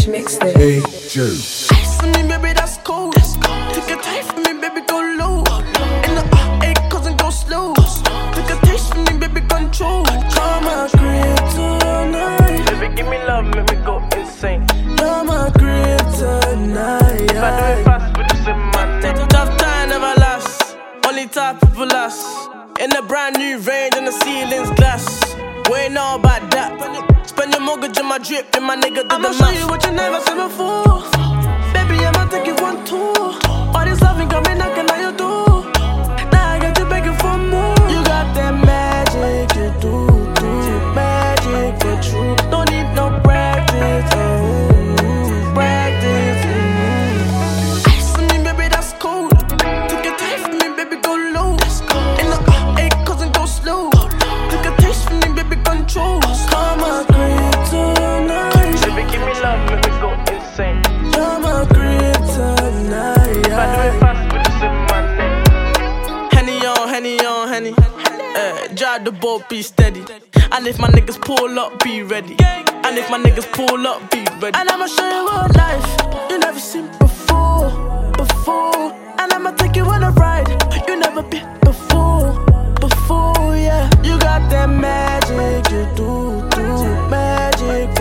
Rich mixtape. Hey, Joe. Ice on me, baby, that's cold. Take a taste from me, baby, go low. In the A, and go slow. Take a taste from me, baby, control. Come my crib tonight. Baby, give me love, make me go insane. You're my crib tonight. If I do it fast, but you say my name. Tough time never lasts. Only time people last. In a brand new range and the ceiling's glass. We ain't know about that. Spend your mortgage on my drip and my nigga do the math. I'ma show you what you never seen before. Baby, I'ma take you one tour. All this loving got me knocking on your door. Now I got you begging for more. You got that magic, you do magic for true. Don't need no practice, practice. Ice on me, baby, that's cold. Take a taste from me, baby, go low. In the A, and go slow. Take a taste from me, baby, control. Come my crib tonight. Baby, give me love, make me go insane. You're my crib tonight. If I do it fast, but you say my name. Henny on, Henny on, Henny. Drive the boat, be steady. And if my niggas pull up, be ready. And if my niggas pull up, be ready. And I'ma show you what life you never seen before. And I'ma take you on a ride you never been before, yeah. You got that magic, you do magic.